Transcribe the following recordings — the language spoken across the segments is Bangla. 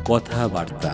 কথাবার্তা।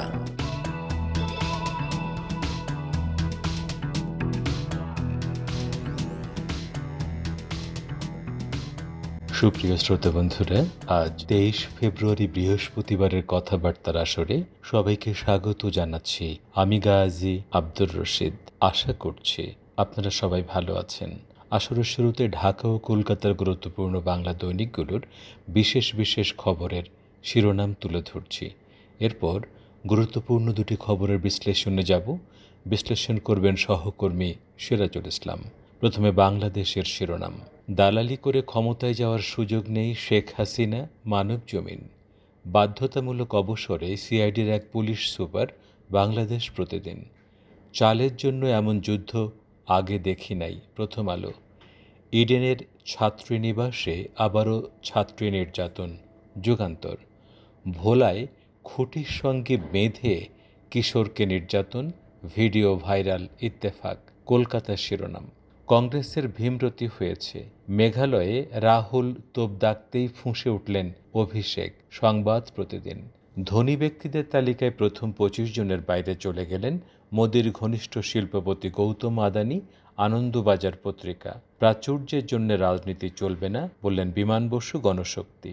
সুপ্রিয় শ্রোতা বন্ধুরা, আজ 23 ফেব্রুয়ারি বৃহস্পতিবারের কথাবার্তার আসরে সবাইকে স্বাগত জানাচ্ছি। আমি গাজী আব্দুর রশিদ। আশা করছি আপনারা সবাই ভালো আছেন। আসরের শুরুতে ঢাকা ও কলকাতার গুরুত্বপূর্ণ বাংলা দৈনিকগুলোর বিশেষ বিশেষ খবরের শিরোনাম তুলে ধরছি। এরপর গুরুত্বপূর্ণ দুটি খবরের বিশ্লেষণে যাব। বিশ্লেষণ করবেন সহকর্মী সিরাজুল ইসলাম। প্রথমে বাংলাদেশের শিরোনাম। দালালি করে ক্ষমতায় যাওয়ার সুযোগ নেই শেখ হাসিনা, মানব জমিন। বাধ্যতামূলক অবসরে সিআইডির এক পুলিশ সুপার বাংলাদেশ প্রতিদিন। চালের জন্য এমন যুদ্ধ আগে দেখি নাই, প্রথম আলো। ইডেনের ছাত্রীনিবাসে আবারও ছাত্রী নির্যাতন, যুগান্তর। ভোলায় খুঁটির সঙ্গে বেঁধে কিশোরকে নির্যাতন, ভিডিও ভাইরাল, ইত্তেফাক। কলকাতার শিরোনাম। কংগ্রেসের ভীমরতি হয়েছে। মেঘালয়ে রাহুল তোপ দাগতেই ফুঁসে উঠলেন অভিষেক, সংবাদ প্রতিদিন। ধনী ব্যক্তিদের তালিকায় প্রথম 25 জনের বাইরে চলে গেলেন মোদির ঘনিষ্ঠ শিল্পপতি গৌতম আদানি। আনন্দবাজার পত্রিকা। প্রাচুর্যের জন্য রাজনীতি চলবে না বললেন বিমান বসু, গণশক্তি।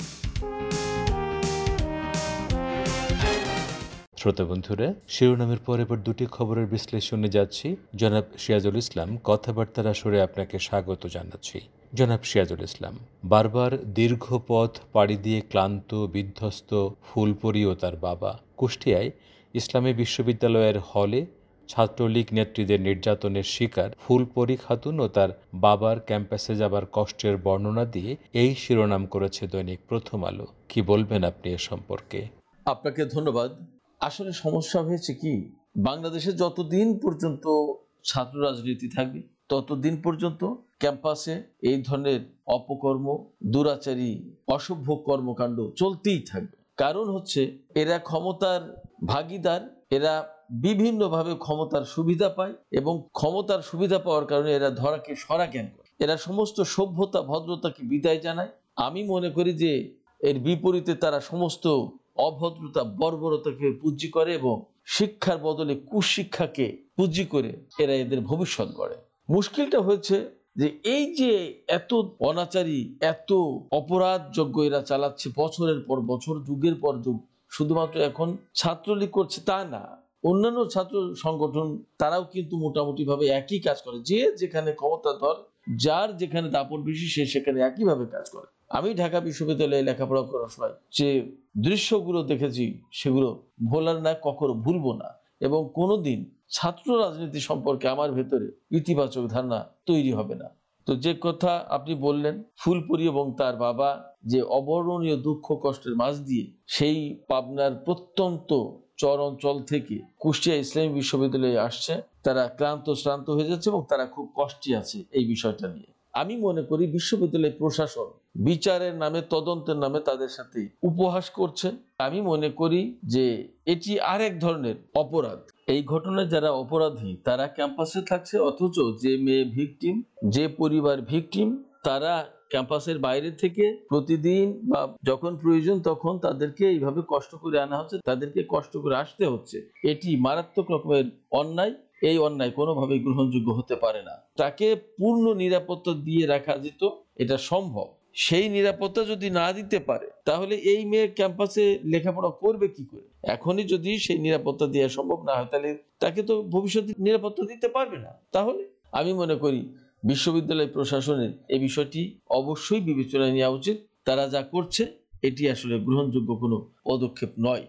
শ্রোতা বন্ধুরা, শিরোনামের পর এবার দুটি খবরের বিশ্লেষণে যাচ্ছি। জনাব সিরাজুল ইসলাম, কথাবার্তার আসরে আপনাকে স্বাগত জানাচ্ছি। জনাব সিরাজুল ইসলাম, বারবার দীর্ঘ পথ পাড়ি দিয়ে ক্লান্ত বিধ্বস্ত ফুলপরি ও তার বাবা কুষ্টিয়ায় ইসলামী বিশ্ববিদ্যালয়ের হলে ছাত্রলীগ নেত্রীদের নির্যাতনের শিকার ফুলপরি খাতুন ও তার বাবার ক্যাম্পাসে যাবার কষ্টের বর্ণনা দিয়ে এই শিরোনাম করেছে দৈনিক প্রথম আলো। কি বলবেন আপনি এ সম্পর্কে? আপনাকে ধন্যবাদ। আসলে সমস্যা হয়েছে কি, বাংলাদেশে যতদিন পর্যন্ত ছাত্র রাজনীতি থাকবে ততদিন পর্যন্ত ক্যাম্পাসে এই ধরনের অপকর্ম, দুরাচারী, অসভ্য কর্মকাণ্ড চলতেই থাকবে। কারণ হচ্ছে এরা ক্ষমতার ভাগীদার, এরা বিভিন্নভাবে ক্ষমতার সুবিধা পায় এবং ক্ষমতার সুবিধা পাওয়ার কারণে এরা ধরাকে সরা জ্ঞান করে। এরা সমস্ত সভ্যতা ভদ্রতাকে বিদায় জানায়। আমি মনে করি যে এর বিপরীতে তারা সমস্ত অভদ্রতা, বর্বরতাকে পুঁজি করে এবং শিক্ষার বদলে কুশিক্ষাকে পুঁজি করে এরা এদের ভবিষ্যৎ গড়ে। মুশকিলটা হয়েছে যে এই যে এত অনাচারী, এত অপরাধযোগ্য এরা চালাচ্ছে বছরের পর বছর, যুগের পর যুগ, শুধুমাত্র এখন ছাত্রলীগ করছে তা না, অন্যান্য ছাত্র সংগঠন তারাও কিন্তু মোটামুটি ভাবে একই কাজ করে। যে যেখানে ক্ষমতাধর, যার যেখানে দাপট বেশি, সে সেখানে একইভাবে কাজ করে। আমি ঢাকা বিশ্ববিদ্যালয়ে লেখাপড়া করার সময় যে দৃশ্যগুলো দেখেছি সেগুলো ভোলার না, কখনো ভুলবো না। এবং কোনোদিন ছাত্র রাজনীতি সম্পর্কে আমার ভেতরে ইতিবাচক ধারণা তৈরি হবে না। তো যে কথা আপনি বললেন, ফুলপুরি এবং তার বাবা যে অবর্ণনীয় দুঃখ কষ্টের মাঝ দিয়ে সেই পাবনার প্রত্যন্ত চর অঞ্চল থেকে কুষ্টিয়া ইসলামী বিশ্ববিদ্যালয়ে আসছে, তারা ক্লান্ত শ্রান্ত হয়ে যাচ্ছে এবং তারা খুব কষ্টে আছে এই বিষয়টা নিয়ে। আমি মনে করি বিশ্ববিদ্যালয় প্রশাসন বিচারের নামে, তদন্তের নামে তাদের সাথে উপহাস করছে। আমি মনে করি যে এটি আরেক ধরনের অপরাধ। এই ঘটনায় যারা অপরাধী তারা ক্যাম্পাসে থাকছে, অথচ যে মেয়ে ভিকটিম, যে পরিবার ভিকটিম, তারা ক্যাম্পাসের বাইরে থেকে প্রতিদিন বা যখন প্রয়োজন তখন তাদেরকে এইভাবে কষ্ট করে আনা হচ্ছে, তাদেরকে কষ্ট করে আসতে হচ্ছে। এটি মারাত্মক রকমের অন্যায়। এই অন্যায় কোনোভাবেই গ্রহণযোগ্য হতে পারে না। তাকে পূর্ণ নিরাপত্তা দিয়ে রাখা যেত, এটা সম্ভব। সেই নিরাপত্তা যদি না দিতে পারে তাহলে এই মেয়ে ক্যাম্পাসে লেখাপড়া করবে কি করে? এখনই যদি সেই নিরাপত্তা দেওয়া সম্ভব না হয় তাহলে তাকে তো ভবিষ্যতে নিরাপত্তা দিতে পারবে না। তাহলে আমি মনে করি বিশ্ববিদ্যালয় প্রশাসনের এই বিষয়টি অবশ্যই বিবেচনায় নেওয়া উচিত। তারা যা করছে এটি আসলে গ্রহণযোগ্য কোনো পদক্ষেপ নয়।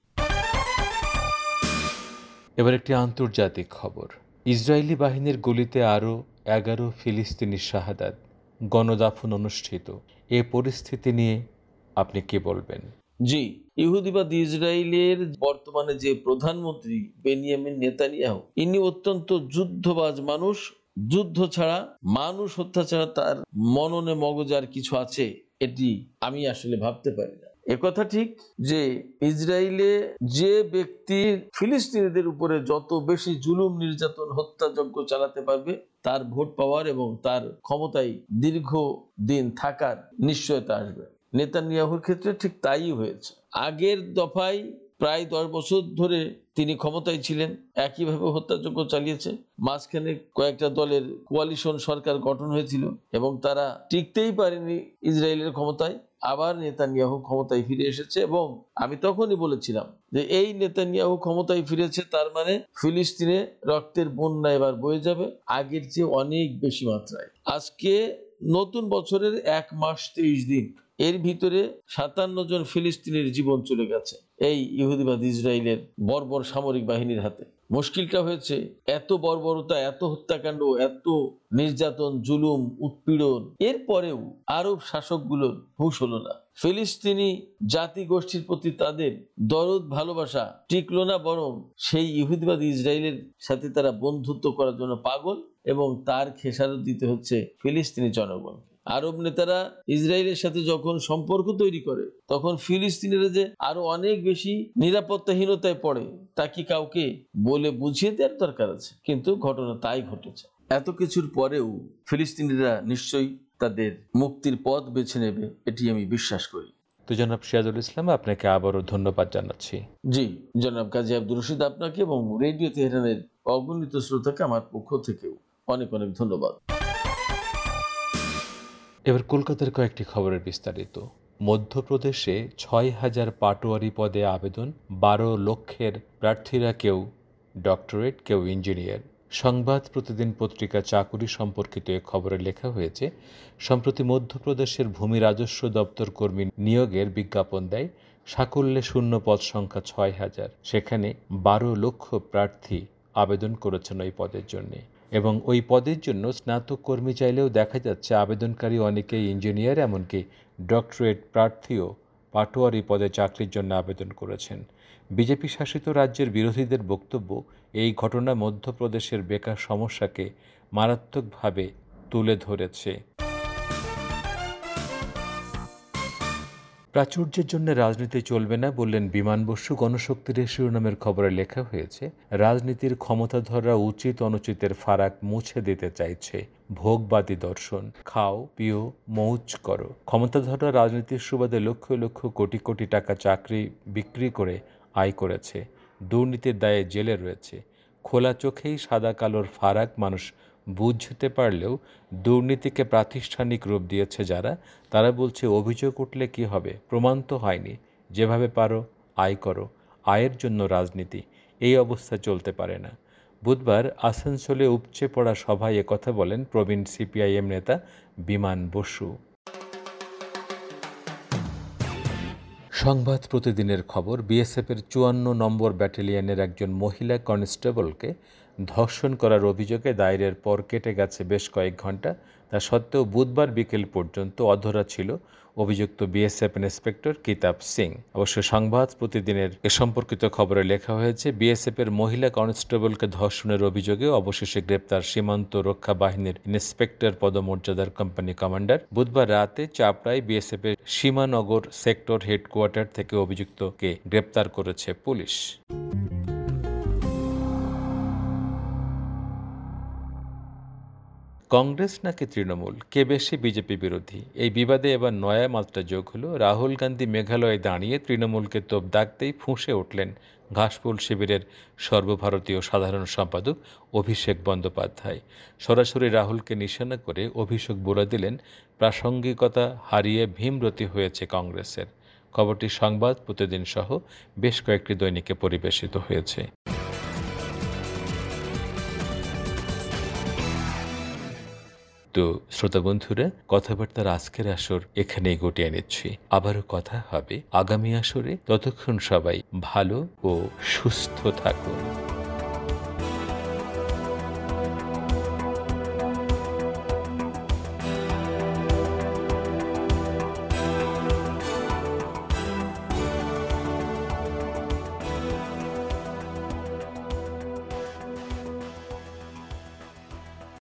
এবার একটি আন্তর্জাতিক খবর। ইসরায়েলি বাহিনীর গুলিতে আরও 11 ফিলিস্তিনি শাহাদাত, গণদাফন অনুষ্ঠিত। এ পরিস্থিতি নিয়ে আপনি কি বলবেন? জি, ইহুদিবাদী ইসরায়েলের বর্তমানে যে প্রধানমন্ত্রী বেনিয়ামিন নেতানিয়াহু, ইনি অত্যন্ত যুদ্ধবাজ মানুষ। যুদ্ধ ছাড়া, মানুষ হত্যা ছাড়া তার মননে মগজে আর কিছু আছে এটি আমি আসলে ভাবতে পারি না। একথা ঠিক যে ইসরায়েলে যে ব্যক্তি ফিলিস্তিনিদের উপরে যত বেশি জুলুম, নির্যাতন, হত্যাযজ্ঞ চালাতে পারবে তার ভোট পাওয়ার এবং তার ক্ষমতায় দীর্ঘ দিন থাকার নিশ্চয়তা আসবে। নেতানিয়াহুর ক্ষেত্রে ঠিক তাই হয়েছে। আগের দফায় প্রায় 10 বছর ধরে তিনি ক্ষমতায় ছিলেন, একইভাবে হত্যাযজ্ঞ চালিয়েছে। মাঝখানে কয়েকটা দলের কোয়ালিশন সরকার গঠন হয়েছিল এবং তারা টিকতেই পারেনি ইসরায়েলের ক্ষমতায়। আবার নেতানিয়াহু ক্ষমতায় ফিরে এসেছে এবং আমি তখনই বলেছিলাম যে এই নেতানিয়াহু ক্ষমতায় ফিরেছে, তার মানে ফিলিস্তিনে রক্তের বন্যা এবার বয়ে যাবে আগের চেয়ে অনেক বেশি মাত্রায়। আজকে নতুন বছরের 1 মাস 23 দিন, এর ভিতরে 57 জন ফিলিস্তিনের জীবন চলে গেছে এই ইহুদিবাদ ইসরায়েলের বর্বর সামরিক বাহিনীর হাতে। মুশকিলটা হয়েছে এত বর্বরতা, এত হত্যাকাণ্ড, এত নির্যাতন, জুলুম, উৎপীড়ন, এরপরেও আরব শাসকগুলোর হুঁশ হলো না। ফিলিস্তিনি জাতিগোষ্ঠীর প্রতি তাদের দরদ ভালোবাসা টিকলো না, বরং সেই ইহুদিবাদ ইসরায়েলের সাথে তারা বন্ধুত্ব করার জন্য পাগল এবং তার খেসারত দিতে হচ্ছে ফিলিস্তিনি জনগণ। আরব নেতারা ইসরায়েলের সাথে যখন সম্পর্ক তৈরি করে তখন ফিলিস্তিনিরা যে আরো অনেক বেশি নিরাপত্তাহীনতায় পড়ে তা কি কাউকে বলে বুঝিয়ে দেওয়ার দরকার আছে? কিন্তু ঘটনা তাই ঘটেছে। এত কিছুর পরেও ফিলিস্তিনিরা নিশ্চয়ই তাদের মুক্তির পথ বেছে নেবে, এটি আমি বিশ্বাস করি। তো জনাব সিরাজুল ইসলাম, আপনাকে আবারও ধন্যবাদ জানাচ্ছি। জি জনাব কাজী আব্দুর রশিদ, আপনাকে এবং রেডিও তেহরানের অগণিত শ্রোতাকে আমার পক্ষ থেকেও অনেক অনেক ধন্যবাদ। এবার কলকাতার কয়েকটি খবরের বিস্তারিত। মধ্যপ্রদেশে 6,000 পাটোয়ারি পদে আবেদন, 12 লক্ষের প্রার্থীরা কেউ ডক্টরেট, কেউ ইঞ্জিনিয়ার। সংবাদ প্রতিদিন পত্রিকা চাকুরি সম্পর্কিত এ খবরে লেখা হয়েছে, সম্প্রতি মধ্যপ্রদেশের ভূমি রাজস্ব দপ্তর কর্মী নিয়োগের বিজ্ঞাপন দেয়। সাকল্যে শূন্য পদ সংখ্যা 6,000, সেখানে 12 লক্ষ প্রার্থী আবেদন করেছেন ওই পদের জন্যে এবং ওই পদের জন্য স্নাতক কর্মী চাইলেও দেখা যাচ্ছে আবেদনকারী অনেকেই ইঞ্জিনিয়ার, এমনকি ডক্টরেট প্রার্থীও পাটোয়ারি পদে চাকরির জন্য আবেদন করেছেন। বিজেপি শাসিত রাজ্যের বিরোধীদের বক্তব্য, এই ঘটনা মধ্যপ্রদেশের বেকার সমস্যাকে মারাত্মকভাবে তুলে ধরেছে। প্রাচুর্যের জন্য রাজনীতি চলবে না বললেন বিমান বসু। গণশক্তির শিরোনামের খবরে লেখা হয়েছে, রাজনীতির ক্ষমতাধররা উচিত অনুচিতের ফারাক মুছে দিতে চাইছে। ভোগবাদী দর্শন, খাও পিও মৌজ করো। ক্ষমতাধররা রাজনীতির সুবাদে লক্ষ লক্ষ কোটি কোটি টাকা চাকরি বিক্রি করে আয় করেছে, দুর্নীতির দায়ে জেলে রয়েছে। খোলা চোখেই সাদা কালোর ফারাক মানুষ বুঝতে পারলেও দুর্নীতিকে প্রাতিষ্ঠানিক রূপ দিয়েছে যারা, তারা বলছে অভিযোগ উঠলে কি হবে, প্রমাণ তো হয়নি, যেভাবে পারো আয় করো, আয়ের জন্য রাজনীতি, এই অবস্থা চলতে পারে না। বুধবার আসানসোলে উপচে পড়া সভায় একথা বলেন প্রবীণ সিপিআইএম নেতা বিমান বসু। সংবাদ প্রতিদিনের খবর, বিএসএফের 54 নম্বর ব্যাটালিয়নের একজন মহিলা কনস্টেবলকে ধর্ষণ করার অভিযোগে দায়েরের পর কেটে গেছে বেশ কয়েক ঘন্টা। তা সত্ত্বেও বুধবার বিকেল পর্যন্ত অধরা ছিল অভিযুক্ত বিএসএফ ইন্সপেক্টর কিতাব সিং। অবশ্য সংবাদ প্রতিদিনের এ সম্পর্কিত খবরে লেখা হয়েছে, বিএসএফের মহিলা কনস্টেবলকে ধর্ষণের অভিযোগে অবশেষে গ্রেপ্তার সীমান্ত রক্ষা বাহিনীর ইন্সপেক্টর পদমর্যাদার কোম্পানি কমান্ডার। বুধবার রাতে চাপড়ায় বিএসএফের সীমানগর সেক্টর হেডকোয়ার্টার থেকে অভিযুক্তকে গ্রেপ্তার করেছে পুলিশ। কংগ্রেস নাকি তৃণমূল, কে বেশি বিজেপি বিরোধী, এই বিবাদে এবার নয়া মাত্রা যোগ হলো। রাহুল গান্ধী মেঘালয়ে দাঁড়িয়ে তৃণমূলকে তোপ দাগতেই ফুঁসে উঠলেন ঘাসফুল শিবিরের সর্বভারতীয় সাধারণ সম্পাদক অভিষেক বন্দ্যোপাধ্যায়। সরাসরি রাহুলকে নিশানা করে অভিষেক বলে দিলেন, প্রাসঙ্গিকতা হারিয়ে ভীমরতি হয়েছে কংগ্রেসের। খবরটি সংবাদ প্রতিদিন সহ বেশ কয়েকটি দৈনিকে পরিবেশিত হয়েছে। তো শ্রোতা বন্ধুরা, কথাবার্তার আজকের আসর এখানেই গুটিয়ে নিচ্ছি। আবারও কথা হবে আগামী আসরে। ততক্ষণ সবাই ভালো ও সুস্থ থাকুন।